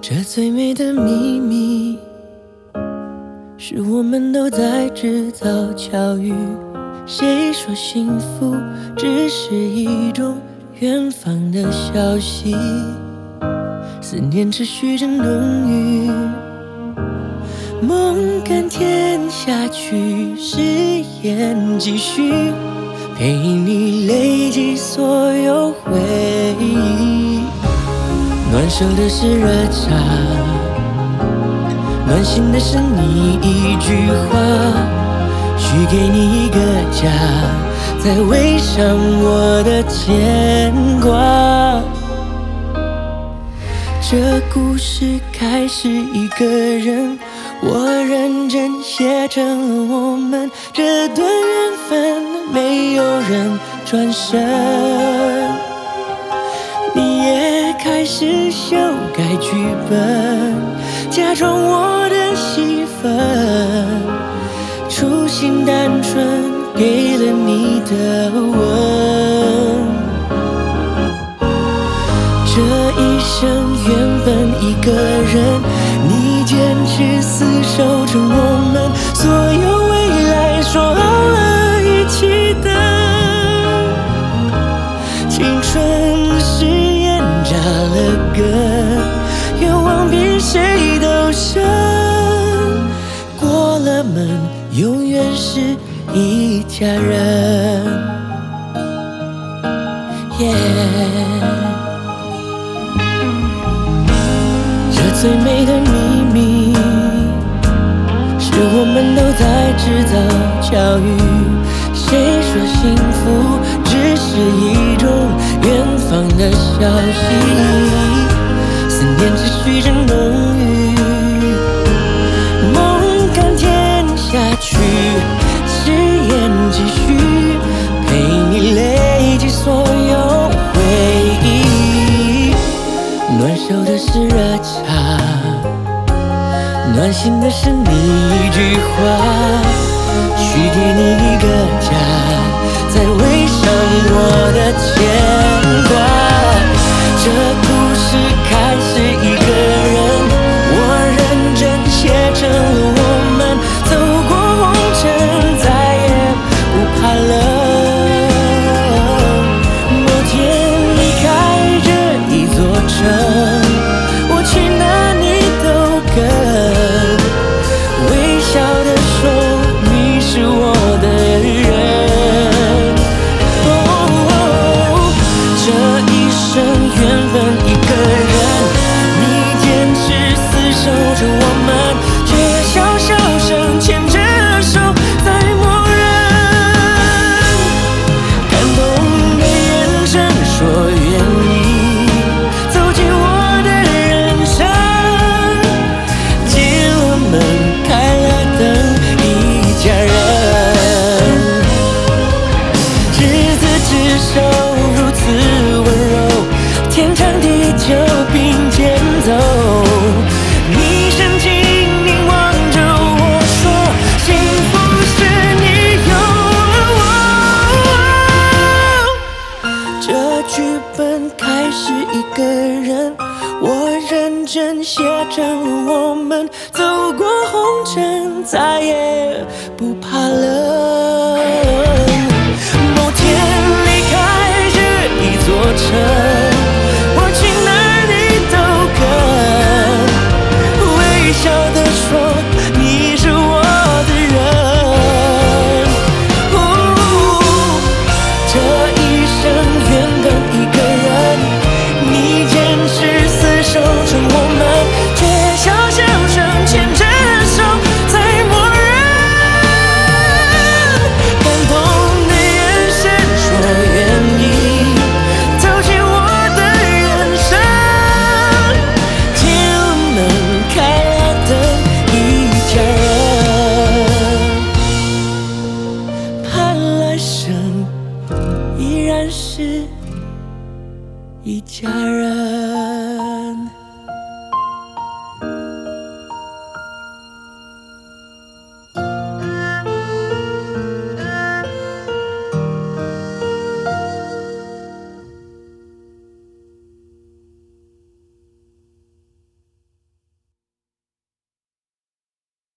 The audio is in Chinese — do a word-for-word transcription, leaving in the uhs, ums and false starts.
这最美的秘密，是我们都在制造巧遇。谁说幸福只是一种远方的消息？思念持续着浓郁，梦甘甜下去，誓言继续，陪你累积所有回忆。暖手的是热茶，暖心的是你一句话，许给你一个家，再围上我的牵挂。这故事开始一个人，我认真写成了我们这段缘分，没有人转身。你也开始修改剧本，假装我的戏份，初心单纯给了你的吻。这一生原本一个人，你坚持厮守着我们所有未来，说好了一起等。青春誓言扎了根，愿望比谁都深，过了门永远是一家人。yeah最美的秘密，是我们都在制造巧遇。谁说幸福只是一种远方的消息？思念持续着浓郁，梦甘甜下去，誓言继续，陪你累积所有回忆。暖手的是热茶，暖心的是你一句话，许给你一个家，再围上我的牵挂。这故事开始一个人，我认真写成了我们走过红尘，再也不怕冷。某天离开这一座城，我去哪里都跟，微笑的说你是我的人。哦，这一生原本一个人，你坚持厮守着我们，却小小声牵着手在默认。感动的眼神说愿意走进我的人生，进了门开了灯，一家人。执子之手如此温柔，天长地久并肩走。你深情凝望着我说，幸福是你有了我。这剧本开始一个人，我认真写成了我们走过红尘，再也不怕冷。